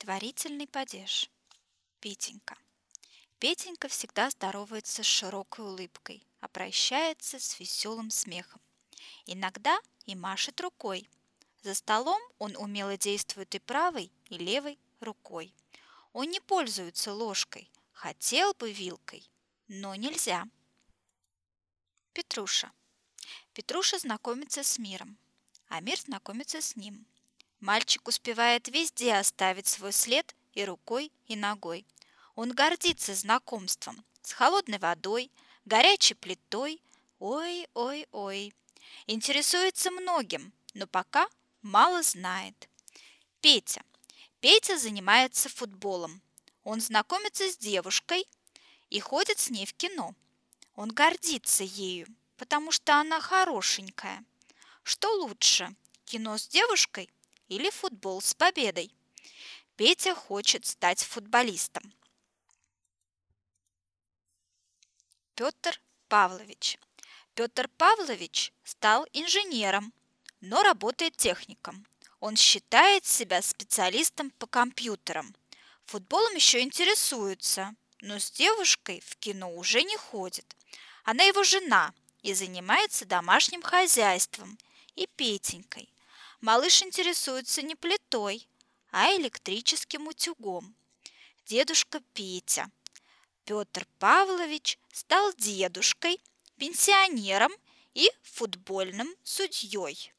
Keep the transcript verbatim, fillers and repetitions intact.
Творительный падеж. Петенька. Петенька всегда здоровается с широкой улыбкой, а прощается с веселым смехом. Иногда и машет рукой. За столом он умело действует и правой, и левой рукой. Он не пользуется ложкой, хотел бы вилкой, но нельзя. Петруша. Петруша знакомится с миром, а мир знакомится с ним. Мальчик успевает везде оставить свой след и рукой, и ногой. Он гордится знакомством с холодной водой, горячей плитой. Ой, ой, ой. Интересуется многим, но пока мало знает. Петя. Петя занимается футболом. Он знакомится с девушкой и ходит с ней в кино. Он гордится ею, потому что она хорошенькая. Что лучше, кино с девушкой или футбол с победой? Петя хочет стать футболистом. Петр Павлович. Петр Павлович стал инженером, но работает техником. Он считает себя специалистом по компьютерам. Футболом еще интересуется, но с девушкой в кино уже не ходит. Она его жена и занимается домашним хозяйством и Петенькой. Малыш интересуется не плитой, а электрическим утюгом. Дедушка Петя. Петр Павлович стал дедушкой, пенсионером и футбольным судьей.